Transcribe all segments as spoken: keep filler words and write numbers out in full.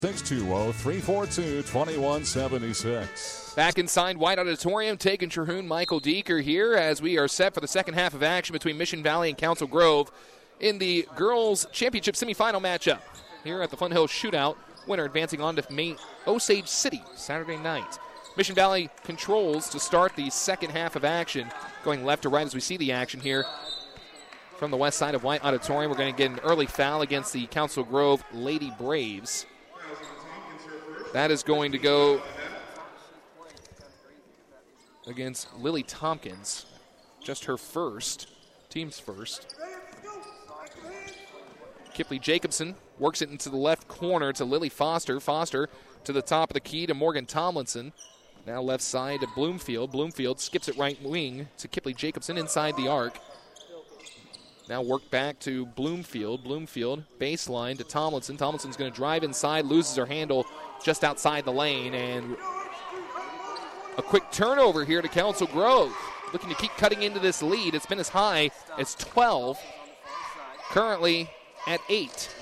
six two zero, three four two, two one seven six. Back inside White Auditorium, taking Terhune, Michael Deeker here as we are set for the second half of action between Mission Valley and Council Grove in the girls' championship semifinal matchup here at the Flint Hills Shootout. Winner advancing on to Maine Osage City Saturday night. Mission Valley controls to start the second half of action, going left to right as we see the action here from the west side of White Auditorium. We're going to get an early foul against the Council Grove Lady Braves. That is going to go against Lily Tompkins. Just her first, team's first. Kipley Jacobson works it into the left corner to Lily Foster. Foster to the top of the key to Morgan Tomlinson. Now left side to Bloomfield. Bloomfield skips it right wing to Kipley Jacobson inside the arc. Now work back to Bloomfield. Bloomfield baseline to Tomlinson. Tomlinson's going to drive inside, loses her handle just outside the lane, and a quick turnover here to Council Grove. Looking to keep cutting into this lead. It's been as high as twelve. Currently at eight.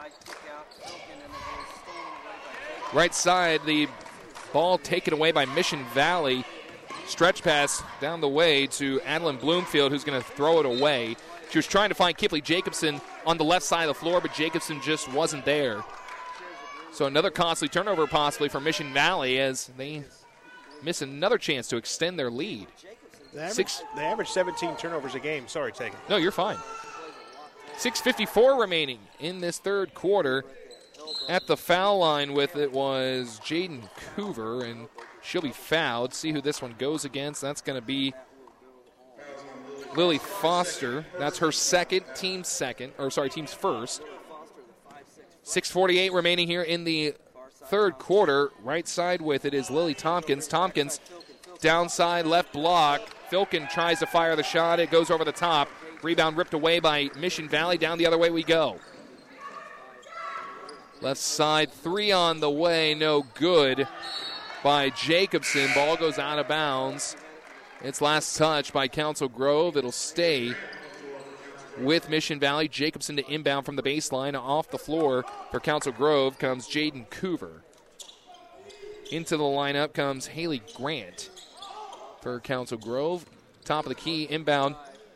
Right side, the ball taken away by Mission Valley. Stretch pass down the way to Adeline Bloomfield, who's going to throw it away. She was trying to find Kipley Jacobson on the left side of the floor, but Jacobson just wasn't there. So another costly turnover possibly for Mission Valley as they miss another chance to extend their lead. They average, Six, they average seventeen turnovers a game. Sorry, Tegan. No, you're fine. six fifty-four remaining in this third quarter. At the foul line with it was Jaden Coover, and she'll be fouled. See who this one goes against. That's going to be Lily Foster. That's her second, team's second, or sorry, team's first. six forty-eight remaining here in the third quarter. Right side with it is Lily Tompkins. Tompkins downside left block. Filkin tries to fire the shot. It goes over the top. Rebound ripped away by Mission Valley. Down the other way we go. Left side, three on the way, no good by Jacobson. Ball goes out of bounds. It's last touch by Council Grove. It'll stay with Mission Valley. Jacobson to inbound from the baseline. Off the floor for Council Grove comes Jaden Coover. Into the lineup comes Haley Grant for Council Grove. Top of the key, inbound.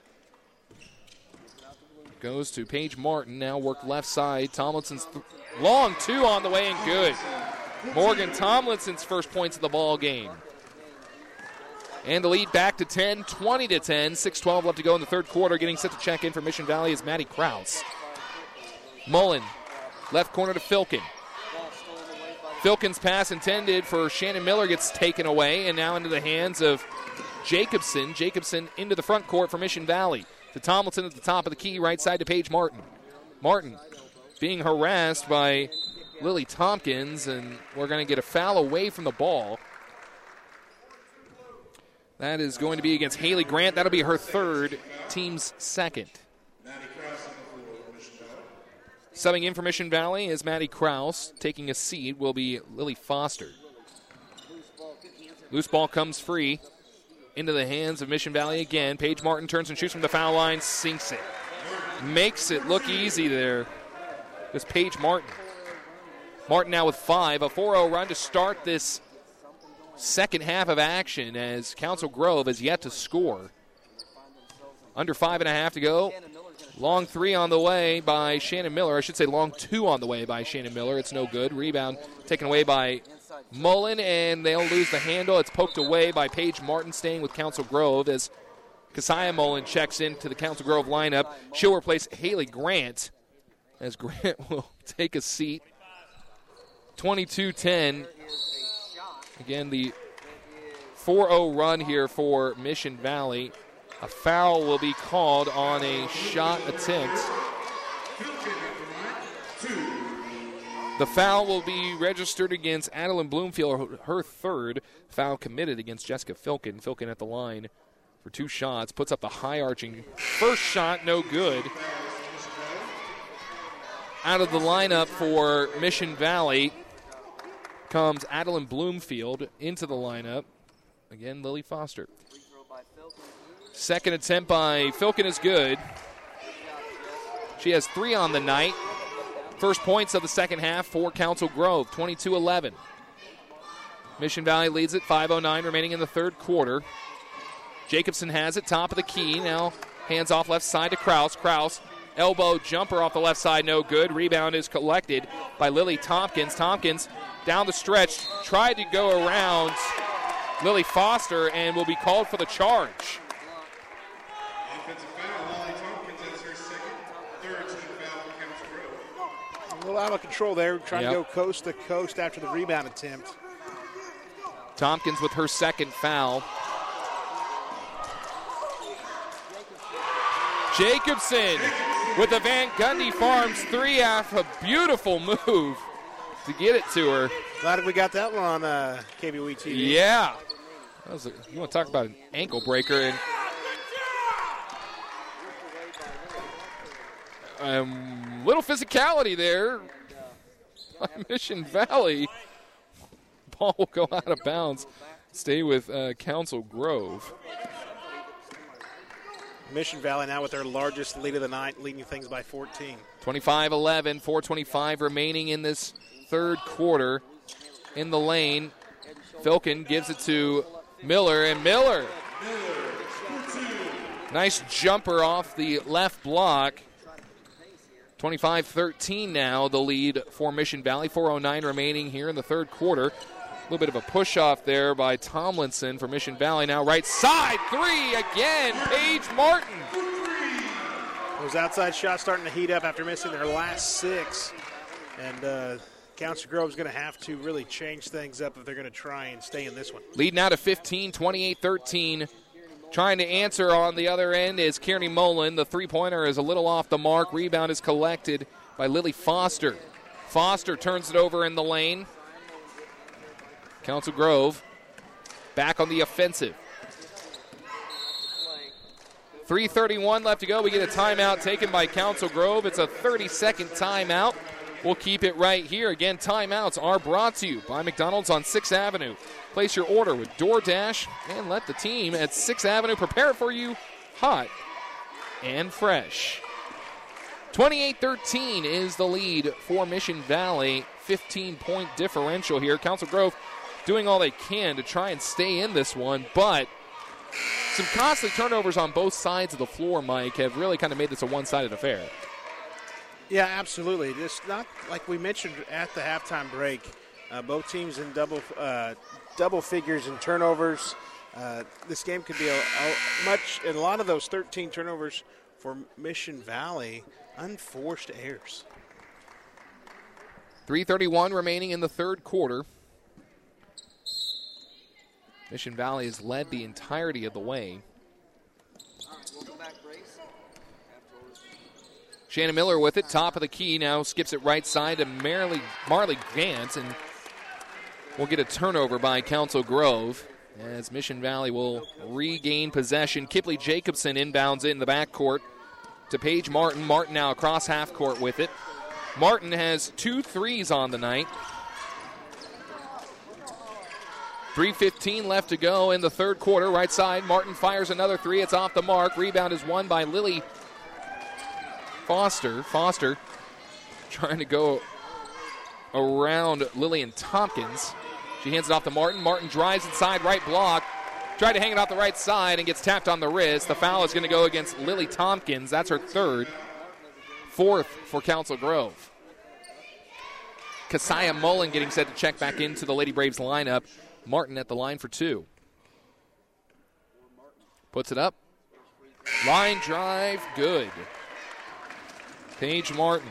Goes to Paige Martin. Now work left side. Tomlinson's th- long two on the way and good. Morgan Tomlinson's first points of the ball game. And the lead back to ten, twenty to ten. six twelve left to go in the third quarter. Getting set to check in for Mission Valley is Maddie Krause. Mullen, left corner to Filkin. Filkin's pass intended for Shannon Miller gets taken away, and now into the hands of Jacobson. Jacobson into the front court for Mission Valley. To Tomlinson at the top of the key, right side to Paige Martin. Martin being harassed by Lily Tompkins, and we're going to get a foul away from the ball. That is going to be against Haley Grant. That'll be her third, team's second. Subbing in for Mission Valley is Maddie Krause. Taking a seat will be Lily Foster. Loose ball comes free into the hands of Mission Valley again. Paige Martin turns and shoots from the foul line, sinks it. Makes it look easy there. This Paige Martin. Martin now with five. A four oh run to start this second half of action as Council Grove has yet to score. Under five and a half to go. Long three on the way by Shannon Miller. I should say long two on the way by Shannon Miller. It's no good. Rebound taken away by Mullen, and they'll lose the handle. It's poked away by Paige Martin, staying with Council Grove as Keziah Mullen checks into the Council Grove lineup. She'll replace Haley Grant as Grant will take a seat. twenty-two ten. Again, the four oh run here for Mission Valley. A foul will be called on a shot attempt. The foul will be registered against Adeline Bloomfield, her third foul committed against Jessica Filkin. Filkin at the line for two shots, puts up the high-arching first shot, no good. Out of the lineup for Mission Valley comes Adeline Bloomfield into the lineup. Again, Lily Foster. Second attempt by Filkin is good. She has three on the night. First points of the second half for Council Grove, twenty-two eleven. Mission Valley leads it, five oh nine remaining in the third quarter. Jacobson has it, top of the key. Now hands off left side to Kraus. Kraus, elbow jumper off the left side, no good. Rebound is collected by Lily Tompkins. Tompkins down the stretch, tried to go around Lily Foster and will be called for the charge. Offensive foul, Lily Tompkins. That's her second, third team foul for Council Grove. A little out of control there, trying Yep. to go coast to coast after the rebound attempt. Tompkins with her second foul. Jacobson with the Van Gundy Farms three off a beautiful move to get it to her. Glad we got that one on uh, K B O E T V. Yeah. That was a, you want to talk about an ankle breaker. And um, little physicality there by Mission Valley. Ball will go out of bounds. Stay with uh, Council Grove. Mission Valley now with their largest lead of the night, leading things by fourteen. twenty-five eleven, four twenty-five remaining in this third quarter. In the lane, Filkin gives it to Miller, and Miller. Nice jumper off the left block. twenty-five thirteen now, the lead for Mission Valley. four oh nine remaining here in the third quarter. A little bit of a push-off there by Tomlinson for Mission Valley. Now right side, three again, Paige Martin. Those outside shots starting to heat up after missing their last six. And uh, Council Grove's going to have to really change things up if they're going to try and stay in this one. Leading out to fifteen, twenty-eight thirteen. Trying to answer on the other end is Kearney Mullen. The three-pointer is a little off the mark. Rebound is collected by Lily Foster. Foster turns it over in the lane. Council Grove back on the offensive. three thirty-one left to go. We get a timeout taken by Council Grove. It's a thirty-second timeout. We'll keep it right here. Again, timeouts are brought to you by McDonald's on sixth Avenue. Place your order with DoorDash and let the team at sixth Avenue prepare it for you hot and fresh. twenty-eight thirteen is the lead for Mission Valley. fifteen-point differential here. Council Grove doing all they can to try and stay in this one, but some costly turnovers on both sides of the floor, Mike, have really kind of made this a one-sided affair. Yeah, absolutely. Just not like we mentioned at the halftime break. Uh, both teams in double uh, double figures in turnovers. Uh, this game could be a, a much, and a lot of those thirteen turnovers for Mission Valley, unforced errors. three thirty-one remaining in the third quarter. Mission Valley has led the entirety of the way. Shannon Miller with it, top of the key, now skips it right side to Marley, Marley Gantz, and we'll get a turnover by Council Grove as Mission Valley will regain possession. Kipley Jacobson inbounds it in the backcourt to Paige Martin. Martin now across half court with it. Martin has two threes on the night. three fifteen left to go in the third quarter. Right side, Martin fires another three. It's off the mark. Rebound is won by Lily Foster. Foster trying to go around Lillian Tompkins. She hands it off to Martin. Martin drives inside, right block. Tried to hang it off the right side and gets tapped on the wrist. The foul is going to go against Lily Tompkins. That's her third. Fourth for Council Grove. Keziah Mullen getting set to check back into the Lady Braves lineup. Martin at the line for two. Puts it up. Line drive, good. Paige Martin.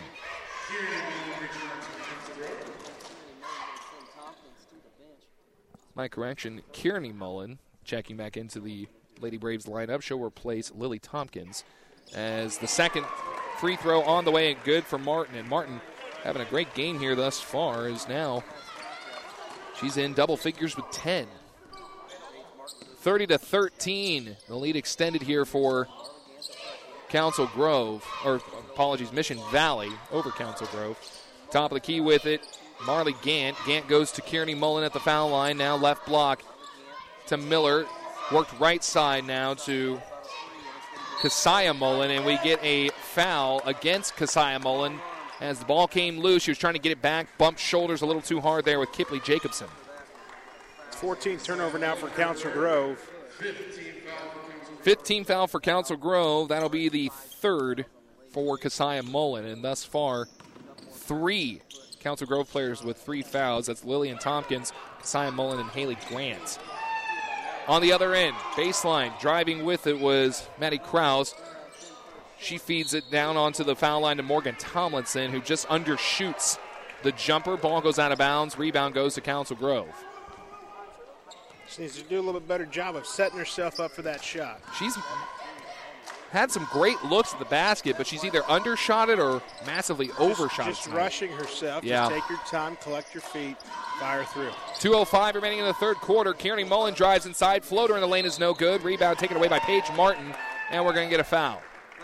My correction, Kearney Mullen checking back into the Lady Braves lineup. She'll replace Lily Tompkins as the second free throw on the way and good for Martin. And Martin having a great game here thus far is now she's in double figures with ten. thirty to thirteen, the lead extended here for Council Grove, or apologies, Mission Valley over Council Grove. Top of the key with it, Marley Gant. Gant goes to Kearney Mullen at the foul line. Now left block to Miller. Worked right side now to Keziah Mullen, and we get a foul against Keziah Mullen. As the ball came loose, she was trying to get it back, bumped shoulders a little too hard there with Kipley Jacobson. fourteenth turnover now for Council Grove. fifteen foul for Council Grove. That'll be the third for Keziah Mullen. And thus far, three Council Grove players with three fouls. That's Lillian Tompkins, Keziah Mullen, and Haley Grant. On the other end, baseline, driving with it was Maddie Krause. She feeds it down onto the foul line to Morgan Tomlinson, who just undershoots the jumper. Ball goes out of bounds. Rebound goes to Council Grove. She needs to do a little bit better job of setting herself up for that shot. She's had some great looks at the basket, but she's either undershot it or massively overshot just, it. Just rushing herself. Yeah. Just take your time, collect your feet, fire through. two oh five remaining in the third quarter. Kearney Mullen drives inside. Floater in the lane is no good. Rebound taken away by Paige Martin, and we're going to get a foul.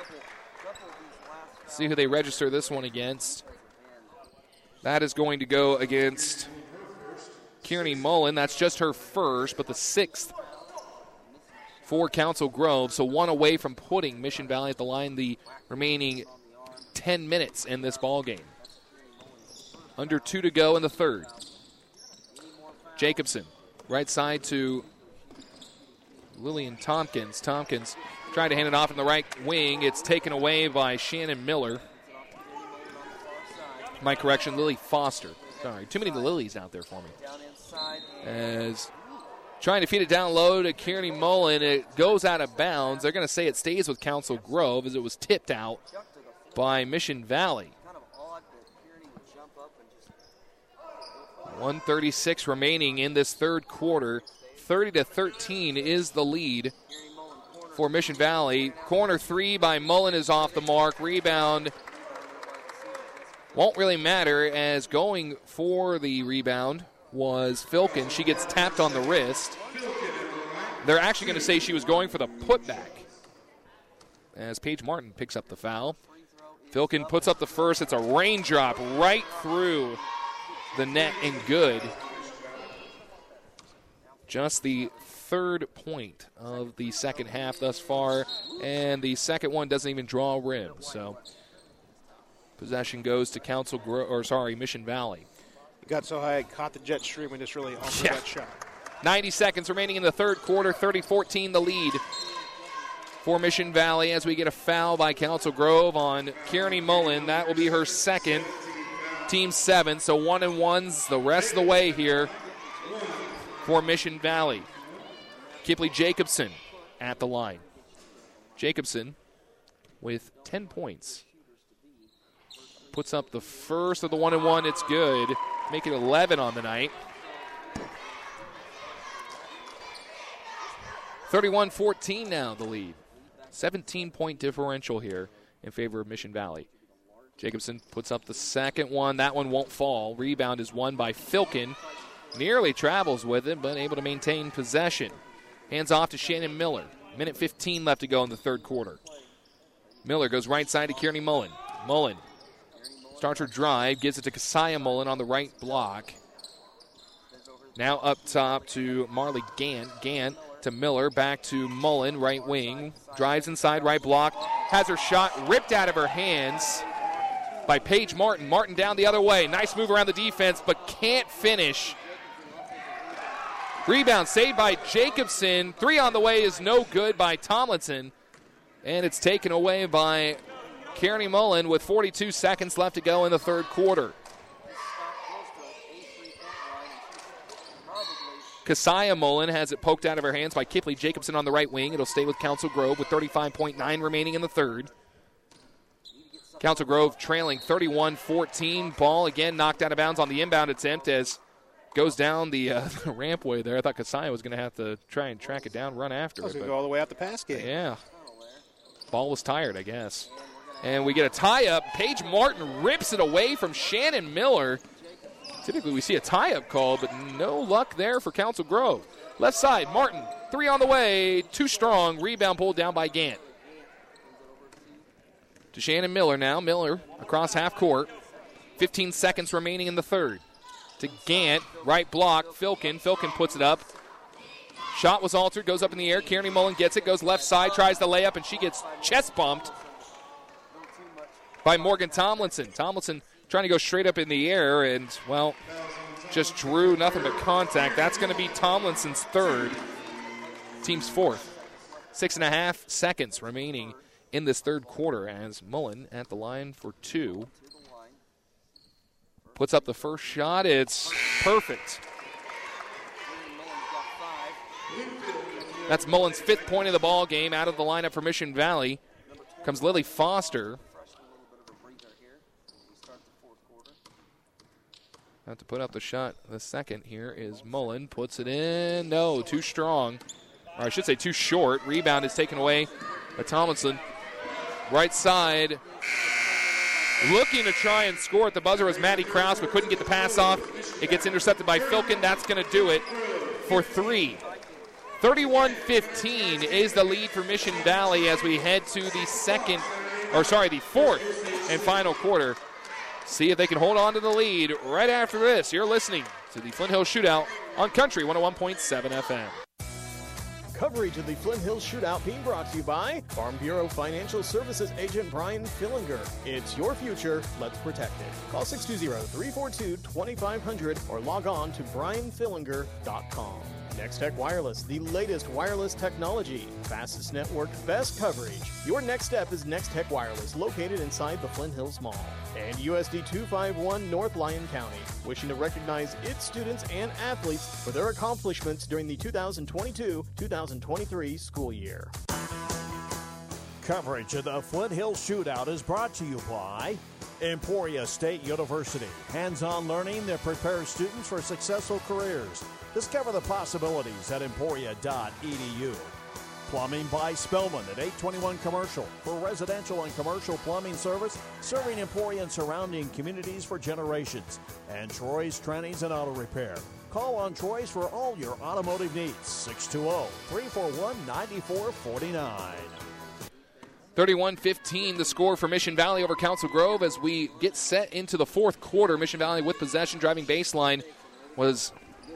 See who they register this one against. That is going to go against Kearney Mullen. That's just her first, but the sixth for Council Grove. So one away from putting Mission Valley at the line the remaining ten minutes in this ball game. Under two to go in the third. Jacobson, right side to Lillian Tompkins. Tompkins trying to hand it off in the right wing. It's taken away by Shannon Miller. My correction, Lily Foster. Sorry, too many Lilies out there for me. As trying to feed it down low to Kearney Mullen. It goes out of bounds. They're going to say it stays with Council Grove as it was tipped out by Mission Valley. one thirty-six remaining in this third quarter. thirty to thirteen is the lead for Mission Valley. Corner three by Mullen is off the mark. Rebound won't really matter, as going for the rebound was Filkin. She gets tapped on the wrist. They're actually going to say she was going for the putback, as Paige Martin picks up the foul. Filkin puts up the first. It's a raindrop right through the net and good. Just the third point of the second half thus far, and the second one doesn't even draw a rim. So possession goes to Council Gro- or sorry, Mission Valley. It got so high it caught the jet stream and just really offered Yeah. that shot. ninety seconds remaining in the third quarter. thirty fourteen the lead for Mission Valley as we get a foul by Council Grove on Kearney Mullen. That will be her second. Team seven, so one and ones the rest of the way here for Mission Valley. Kipley Jacobson at the line. Jacobson with ten points. Puts up the first of the one and one. It's good. Make it eleven on the night. thirty-one fourteen now the lead. seventeen-point differential here in favor of Mission Valley. Jacobson puts up the second one. That one won't fall. Rebound is won by Filkin. Nearly travels with it, but able to maintain possession. Hands off to Shannon Miller. Minute fifteen left to go in the third quarter. Miller goes right side to Kearney Mullen. Mullen starts her drive, gives it to Keziah Mullen on the right block. Now up top to Marley Gant. Gant to Miller, back to Mullen, right wing. Drives inside, right block. Has her shot ripped out of her hands by Paige Martin. Martin down the other way. Nice move around the defense, but can't finish. Rebound saved by Jacobson. Three on the way is no good by Tomlinson. And it's taken away by Kearney Mullen with forty-two seconds left to go in the third quarter. Keziah Mullen has it poked out of her hands by Kipley Jacobson on the right wing. It'll stay with Council Grove with thirty-five point nine remaining in the third. Council Grove trailing thirty-one fourteen. Ball again knocked out of bounds on the inbound attempt as goes down the, uh, the rampway there. I thought Keziah was going to have to try and track it down, run after I was it. going to go all the way out the pass game. Yeah. Ball was tired, I guess. And we get a tie-up. Paige Martin rips it away from Shannon Miller. Typically we see a tie-up call, but no luck there for Council Grove. Left side, Martin, three on the way, too strong. Rebound pulled down by Gant. To Shannon Miller now. Miller across half court. fifteen seconds remaining in the third. To Gant, right block, Filkin. Filkin puts it up. Shot was altered, goes up in the air. Kearney Mullen gets it, goes left side, tries the layup, and she gets chest bumped by Morgan Tomlinson. Tomlinson trying to go straight up in the air and, well, just drew nothing but contact. That's going to be Tomlinson's third, team's fourth. Six and a half seconds remaining in this third quarter as Mullen at the line for two. Puts up the first shot. It's perfect. That's Mullen's fifth point of the ball game. Out of the lineup for Mission Valley comes Lily Foster. Have to put up the shot. The second here is Mullen. Puts it in. No, too strong. Or I should say too short. Rebound is taken away by Tomlinson. Right side. Looking to try and score at the buzzer was Maddie Kraus, but couldn't get the pass off. It gets intercepted by Filkin. That's going to do it for three. thirty-one fifteen is the lead for Mission Valley as we head to the second, or sorry, the fourth and final quarter. See if they can hold on to the lead right after this. You're listening to the Flint Hills Shootout on Country one oh one point seven F M. Coverage of the Flint Hills Shootout being brought to you by Farm Bureau Financial Services agent Brian Fillinger. It's your future. Let's protect it. Call six two zero, three four two, two five zero zero or log on to brian fillinger dot com. Nextech Wireless, the latest wireless technology. Fastest network, best coverage. Your next step is Nextech Wireless, located inside the Flint Hills Mall. And U S D two fifty-one North Lyon County, wishing to recognize its students and athletes for their accomplishments during the two thousand twenty-two two thousand twenty-three school year. Coverage of the Flint Hills Shootout is brought to you by Emporia State University. Hands-on learning that prepares students for successful careers. Discover the possibilities at emporia dot e d u. Plumbing by Spellman at eight twenty-one Commercial. For residential and commercial plumbing service, serving Emporia and surrounding communities for generations. And Troy's Trannies and Auto Repair. Call on Troy's for all your automotive needs. six two zero, three four one, nine four four nine. thirty-one fifteen the score for Mission Valley over Council Grove as we get set into the fourth quarter. Mission Valley with possession, driving baseline was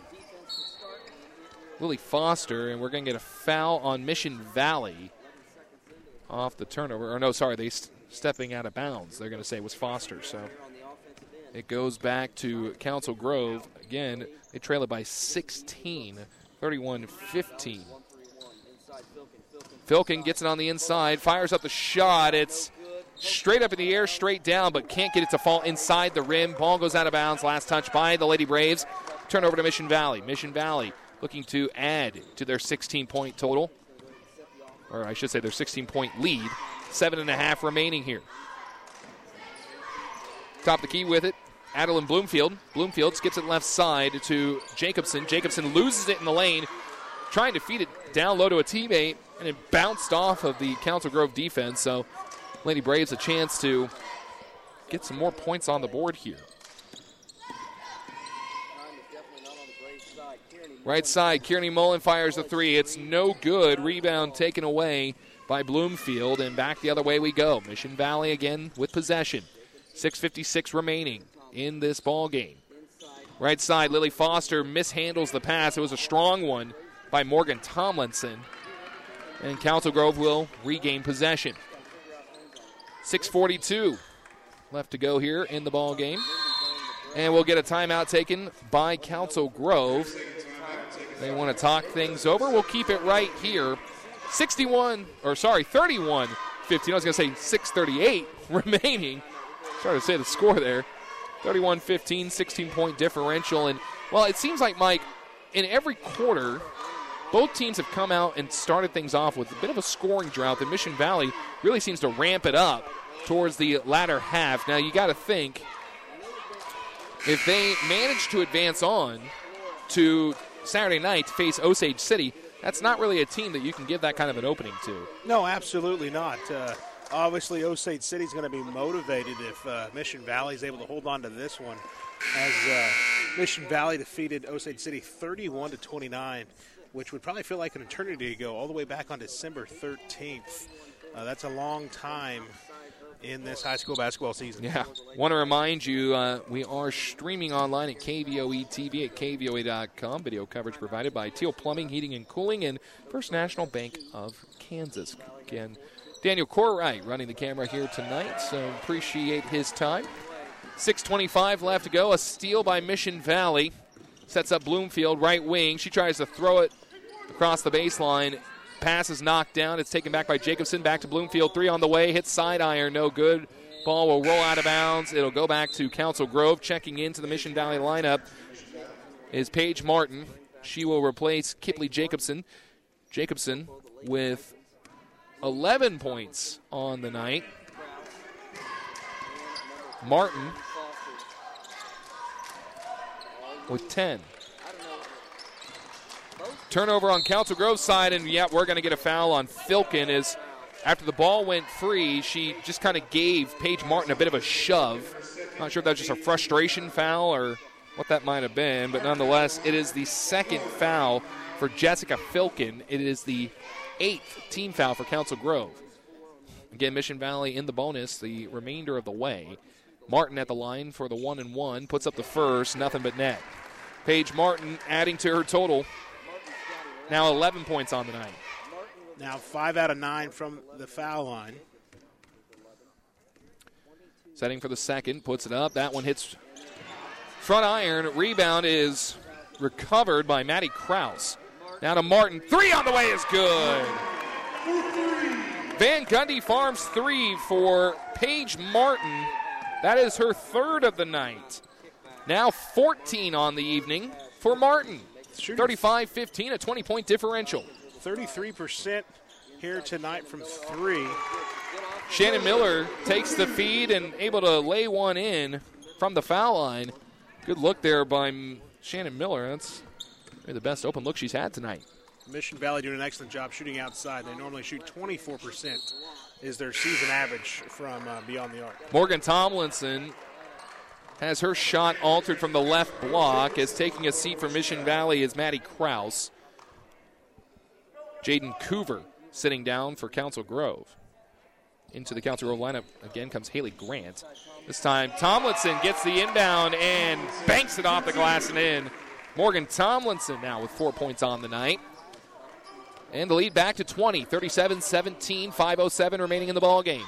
Lily Foster, and we're going to get a foul on Mission Valley off the turnover. Or no, sorry, they st- stepping out of bounds. They're going to say it was Foster. So it goes back to Council Grove. Again, they trail it by sixteen, thirty-one fifteen. Filkin gets it on the inside, fires up the shot. It's straight up in the air, straight down, but can't get it to fall inside the rim. Ball goes out of bounds. Last touch by the Lady Braves. Turn over to Mission Valley. Mission Valley looking to add to their sixteen-point total, or I should say their sixteen-point lead. Seven and a half remaining here. Top the key with it, Adeline Bloomfield. Bloomfield skips it left side to Jacobson. Jacobson loses it in the lane, trying to feed it down low to a teammate, and it bounced off of the Council Grove defense. So Lady Braves a chance to get some more points on the board here. Right side, Kearney Mullen fires the three. It's no good. Rebound taken away by Bloomfield, and back the other way we go. Mission Valley again with possession. six fifty-six remaining in this ball game. Right side, Lily Foster mishandles the pass. It was a strong one by Morgan Tomlinson, and Council Grove will regain possession. six forty-two left to go here in the ball game, and we'll get a timeout taken by Council Grove. They want to talk things over. We'll keep it right here. sixty-one, or sorry, thirty-one fifteen. I was going to say six thirty-eight remaining. Sorry to say the score there. thirty-one fifteen, sixteen-point differential. And, well, it seems like, Mike, in every quarter, both teams have come out and started things off with a bit of a scoring drought. The Mission Valley really seems to ramp it up towards the latter half. Now, you got to think, if they manage to advance on to Saturday night to face Osage City, that's not really a team that you can give that kind of an opening to. No, absolutely not. Uh, obviously, Osage City is going to be motivated if uh, Mission Valley is able to hold on to this one, as uh, Mission Valley defeated Osage City thirty-one to twenty-nine, which would probably feel like an eternity ago, all the way back on December thirteenth. Uh, that's a long time in this high school basketball season. Yeah. Want to remind you, uh, we are streaming online at K V O E T V at K V O E dot com. Video coverage provided by Teal Plumbing, Heating, and Cooling, and First National Bank of Kansas. Again, Daniel Corwright running the camera here tonight, so appreciate his time. six twenty-five left to go. A steal by Mission Valley. Sets up Bloomfield, right wing. She tries to throw it across the baseline. Pass is knocked down. It's taken back by Jacobson. Back to Bloomfield. Three on the way. Hits side iron. No good. Ball will roll out of bounds. It'll go back to Council Grove. Checking into the Mission Valley lineup is Paige Martin. She will replace Kipley Jacobson. Jacobson with eleven points on the night. Martin with ten. Turnover on Council Grove's side, and yeah, we're going to get a foul on Filkin. As after the ball went free, she just kind of gave Paige Martin a bit of a shove. Not sure if that's just a frustration foul or what that might have been, but nonetheless, it is the second foul for Jessica Filkin. It is the eighth team foul for Council Grove. Again, Mission Valley in the bonus the remainder of the way. Martin at the line for the one and one, puts up the first, nothing but net. Paige Martin adding to her total. Now eleven points on the night. Now five out of nine from the foul line. Setting for the second, puts it up. That one hits front iron. Rebound is recovered by Maddie Kraus. Now to Martin. Three on the way is good. Van Gundy Farms three for Paige Martin. That is her third of the night. Now fourteen on the evening for Martin. thirty-five fifteen, a twenty-point differential. thirty-three percent here tonight from three. Shannon Miller takes the feed and able to lay one in from the foul line. Good look there by Shannon Miller. That's maybe the best open look she's had tonight. Mission Valley doing an excellent job shooting outside. They normally shoot twenty-four percent is their season average from uh, beyond the arc. Morgan Tomlinson has her shot altered from the left block, as taking a seat for Mission Valley is Maddie Kraus. Jaden Coover sitting down for Council Grove. Into the Council Grove lineup again comes Haley Grant. This time Tomlinson gets the inbound and banks it off the glass and in. Morgan Tomlinson now with four points on the night. And the lead back to twenty, thirty-seven seventeen, five oh seven remaining in the ball game.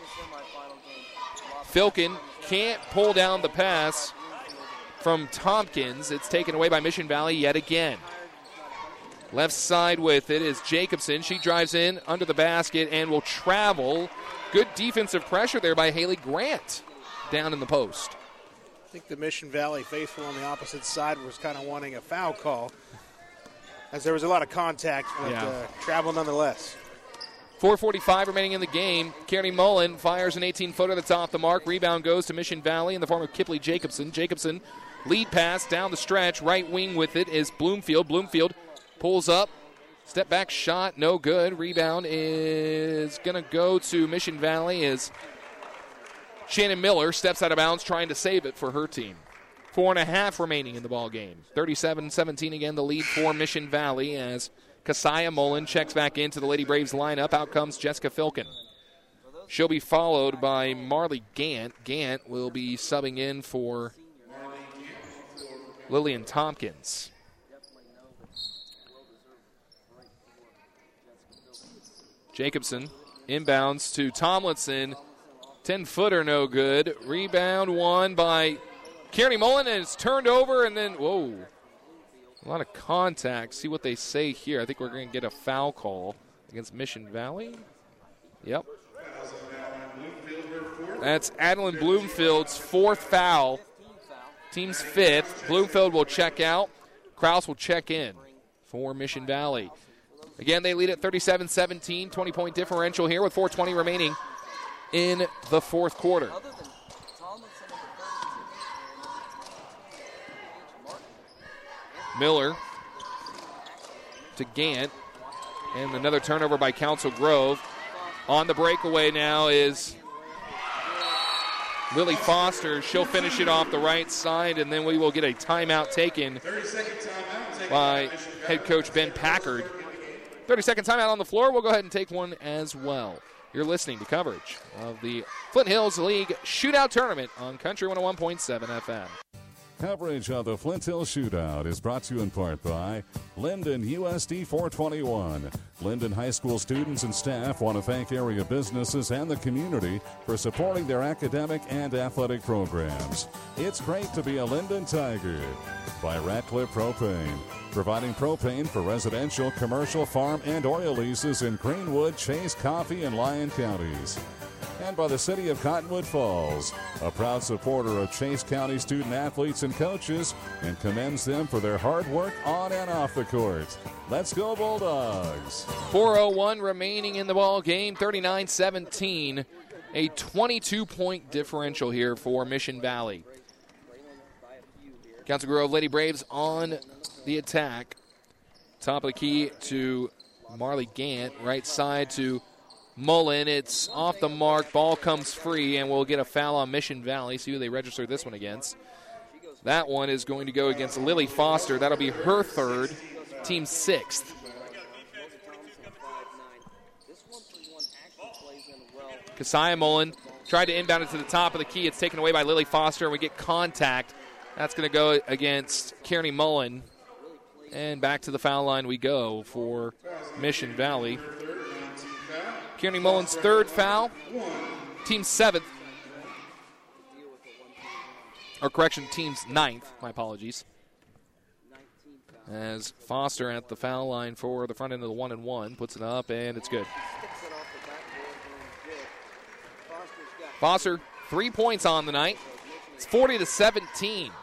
Filkin can't pull down the pass from Tompkins. It's taken away by Mission Valley yet again. Left side with it is Jacobson. She drives in under the basket and will travel. Good defensive pressure there by Haley Grant down in the post. I think the Mission Valley faithful on the opposite side was kind of wanting a foul call, as there was a lot of contact, but yeah. uh, travel nonetheless. four forty-five remaining in the game. Kearney Mullen fires an eighteen-footer that's off the mark. Rebound goes to Mission Valley in the form of Kipley Jacobson. Jacobson, lead pass down the stretch. Right wing with it is Bloomfield. Bloomfield pulls up. Step back shot, no good. Rebound is going to go to Mission Valley as Shannon Miller steps out of bounds trying to save it for her team. Four and a half remaining in the ball game. thirty-seven seventeen again, the lead for Mission Valley as Kasaya Mullen checks back into the Lady Braves lineup. Out comes Jessica Filkin. She'll be followed by Marley Gant. Gant will be subbing in for Lillian Tompkins. Jacobson inbounds to Tomlinson. ten-footer no good. Rebound won by Kearney Mullen, and it's turned over, and then, whoa. A lot of contact. See what they say here. I think we're going to get a foul call against Mission Valley. Yep. That's Adeline Bloomfield's fourth foul. Team's fifth. Bloomfield will check out. Kraus will check in for Mission Valley. Again, they lead at thirty-seven seventeen, twenty-point differential here with four twenty remaining in the fourth quarter. Miller to Gant, and another turnover by Council Grove. On the breakaway now is Lily Foster. She'll finish it off the right side, and then we will get a timeout taken by head coach Ben Packard. thirty-second timeout on the floor. We'll go ahead and take one as well. You're listening to coverage of the Flint Hills League Shootout Tournament on Country one oh one point seven F M. Coverage of the Flint Hill Shootout is brought to you in part by Linden U S D four twenty-one. Linden High School students and staff want to thank area businesses and the community for supporting their academic and athletic programs. It's great to be a Linden Tiger. By Ratcliffe Propane, providing propane for residential, commercial, farm, and oil leases in Greenwood, Chase, Coffee, and Lyon counties. And by the City of Cottonwood Falls, a proud supporter of Chase County student athletes and coaches, and commends them for their hard work on and off the court. Let's go Bulldogs! four oh one remaining in the ball game, thirty-nine seventeen. A twenty-two point differential here for Mission Valley. Council Grove Lady Braves on the attack. Top of the key to Marley Gant, right side to Mullen. It's off the mark. Ball comes free, and we'll get a foul on Mission Valley. See who they register this one against. That one is going to go against Lily Foster. That'll be her third, team sixth. Keziah Mullen tried to inbound it to the top of the key. It's taken away by Lily Foster, and we get contact. That's going to go against Kearney Mullen. And back to the foul line we go for Mission Valley. Kearney Mullen's third foul, team seventh. Or correction, team's ninth. My apologies. As Foster at the foul line for the front end of the one and one, puts it up, and it's good. Foster, three points on the night. It's forty to seventeen.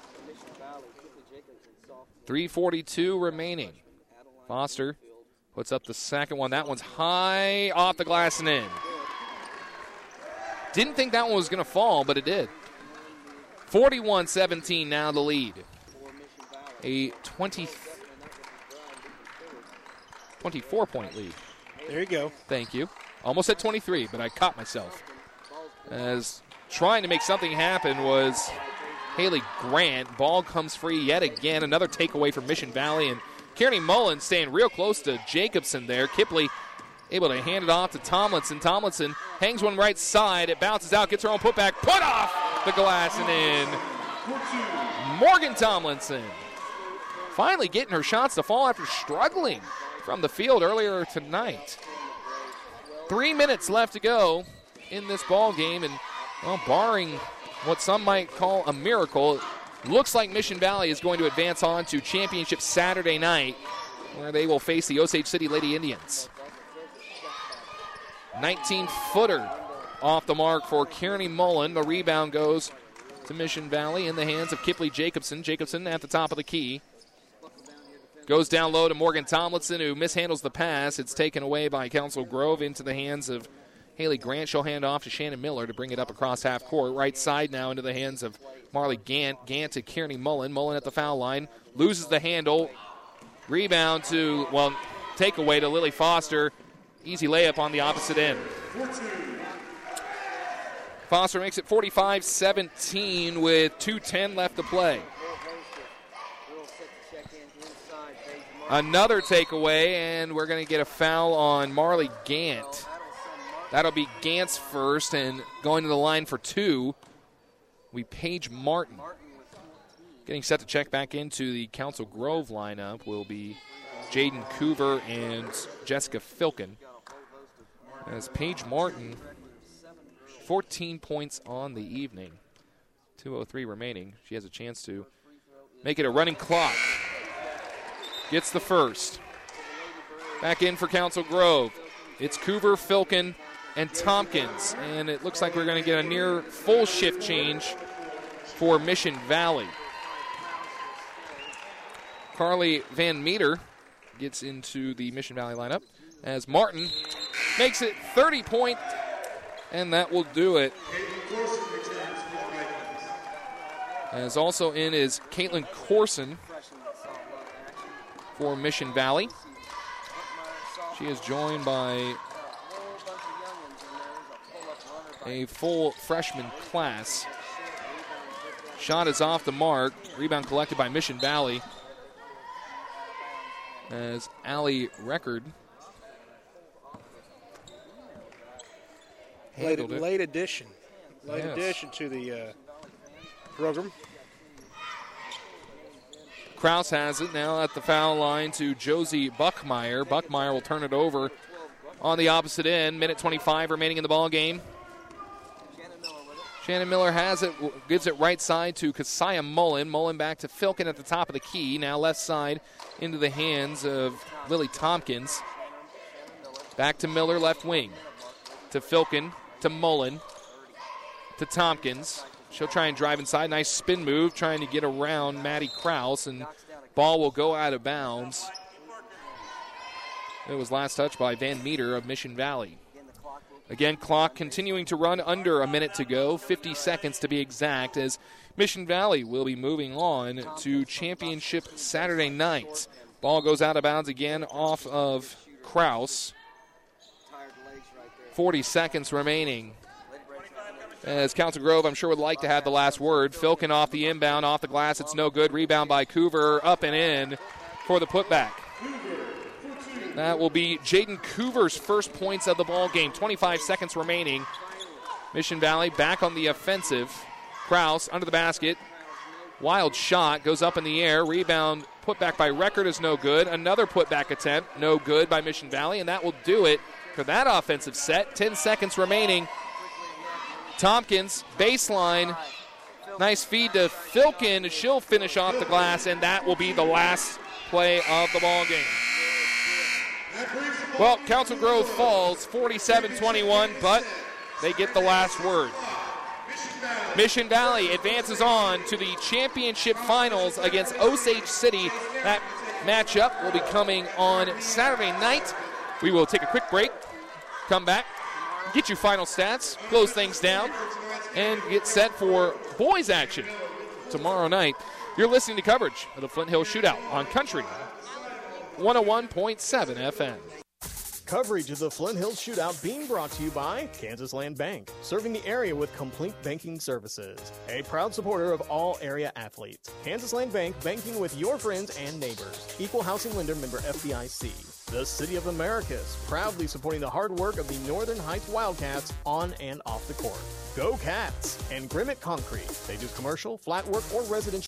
three forty-two remaining. Foster puts up the second one. That one's high off the glass and in. Didn't think that one was going to fall, but it did. forty-one seventeen now the lead. A twenty, twenty-four point lead. There you go. Thank you. Almost at twenty-three, but I caught myself. As trying to make something happen was Haley Grant. Ball comes free yet again. Another takeaway from Mission Valley, and Kearney Mullen staying real close to Jacobson there. Kipley able to hand it off to Tomlinson. Tomlinson hangs one right side. It bounces out, gets her own putback. Put off the glass and in. Morgan Tomlinson finally getting her shots to fall after struggling from the field earlier tonight. Three minutes left to go in this ball game, and well, barring what some might call a miracle, looks like Mission Valley is going to advance on to championship Saturday night, where they will face the Osage City Lady Indians. nineteen-footer off the mark for Kearney Mullen. The rebound goes to Mission Valley in the hands of Kipley Jacobson. Jacobson at the top of the key. Goes down low to Morgan Tomlinson, who mishandles the pass. It's taken away by Council Grove into the hands of Haley Grant. She'll hand off to Shannon Miller to bring it up across half court. Right side now into the hands of Marley Gant. Gant to Kearney Mullen. Mullen at the foul line. Loses the handle. Rebound to, well, takeaway to Lily Foster. Easy layup on the opposite end. Foster makes it forty-five seventeen with two ten left to play. Another takeaway, and we're going to get a foul on Marley Gant. That'll be Gant's first, and going to the line for two, we Paige Martin. Getting set to check back into the Council Grove lineup will be Jaden Coover and Jessica Filkin. As Paige Martin, fourteen points on the evening, two oh three remaining. She has a chance to make it a running clock. Gets the first. Back in for Council Grove. It's Coover, Filkin, and Tompkins, and it looks like we're going to get a near full shift change for Mission Valley. Carly Van Meter gets into the Mission Valley lineup as Martin makes it thirty point, and that will do it. As also in is Caitlin Corson for Mission Valley. She is joined by a full freshman class. Shot is off the mark. Rebound collected by Mission Valley as Allie Record handled late, it. Late addition. Late yes. addition to the uh, program. Kraus has it now at the foul line to Josie Buckmeyer. Buckmeyer will turn it over on the opposite end. Minute twenty-five remaining in the ball game. Shannon Miller has it, gives it right side to Keziah Mullen. Mullen back to Filkin at the top of the key. Now left side into the hands of Lily Tompkins. Back to Miller, left wing. To Filkin, to Mullen, to Tompkins. She'll try and drive inside. Nice spin move, trying to get around Maddie Kraus, and ball will go out of bounds. It was last touched by Van Meter of Mission Valley. Again, clock continuing to run, under a minute to go, fifty seconds to be exact, as Mission Valley will be moving on to championship Saturday night. Ball goes out of bounds again off of Kraus. forty seconds remaining. As Council Grove, I'm sure, would like to have the last word. Filkin off the inbound, off the glass. It's no good. Rebound by Coover, up and in for the putback. That will be Jaden Coover's first points of the ball game. twenty-five seconds remaining. Mission Valley back on the offensive. Kraus under the basket. Wild shot, goes up in the air. Rebound put back by Record is no good. Another putback attempt, no good by Mission Valley, and that will do it for that offensive set. ten seconds remaining. Tompkins, baseline. Nice feed to Filkin. She'll finish off the glass, and that will be the last play of the ball game. Well, Council Grove falls forty-seven twenty-one, but they get the last word. Mission Valley advances on to the championship finals against Osage City. That matchup will be coming on Saturday night. We will take a quick break, come back, get you final stats, close things down, and get set for boys action tomorrow night. You're listening to coverage of the Flint Hill Shootout on Country one oh one point seven F M. Coverage of the Flint Hills Shootout being brought to you by Kansas Land Bank, serving the area with complete banking services. A proud supporter of all area athletes. Kansas Land Bank, banking with your friends and neighbors. Equal housing lender, member F D I C. The City of Americas, proudly supporting the hard work of the Northern Heights Wildcats on and off the court. Go Cats! And Grimmett Concrete. They do commercial, flat work, or residential